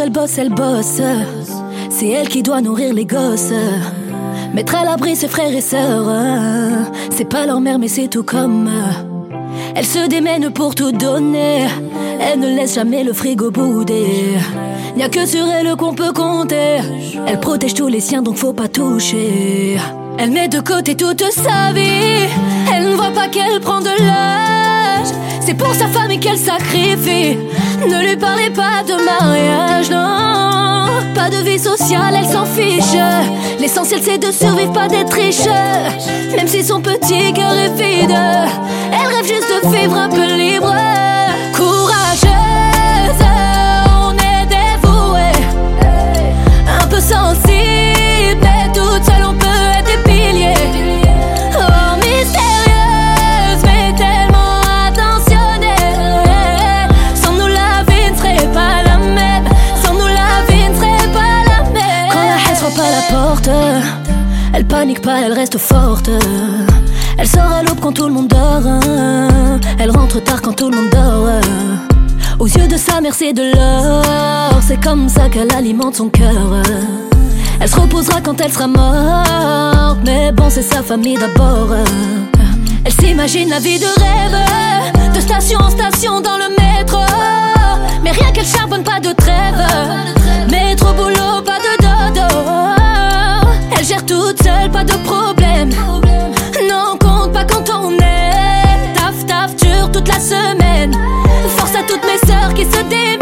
elle bosse. C'est elle qui doit nourrir les gosses, mettre à l'abri ses frères et sœurs. C'est pas leur mère mais c'est tout comme. Elle se démène pour tout donner. Elle ne laisse jamais le frigo bouder. N'y a que sur elle qu'on peut compter. Elle protège tous les siens donc faut pas toucher. Elle met de côté toute sa vie. Elle ne voit pas qu'elle prend de l'âge. C'est pour sa famille qu'elle sacrifie. Ne lui parlez pas de mariage, non. Pas de vie sociale, elle s'en fiche. L'essentiel c'est de survivre, pas d'être riche. Même si son petit cœur est vide, elle rêve juste de vivre un peu libre. Courageuse, on est dévouée. Un peu sensible, mais toute seule on peut être des piliers. Oh, mystérieuse, mais tellement attentionnée. Sans nous la vie ne serait pas la même. Sans nous la vie ne serait pas la même. Quand la haine frappe à la porte, elle panique pas, elle reste forte. Elle sort à l'aube quand tout le monde dort. Elle rentre tard quand tout le monde dort. Aux yeux de sa mère c'est de l'or. C'est comme ça qu'elle alimente son cœur. Elle se reposera quand elle sera morte. Mais bon c'est sa famille d'abord. Elle s'imagine la vie de rêve, de station en station dans le métro. Mais rien qu'elle charbonne, pas de trêve. Métro, boulot, pas de dodo. Elle gère toute seule, pas de problème. Non, compte pas quand on est. Taf, taf, dur toute la semaine. Force à toutes mes sœurs qui se démènent.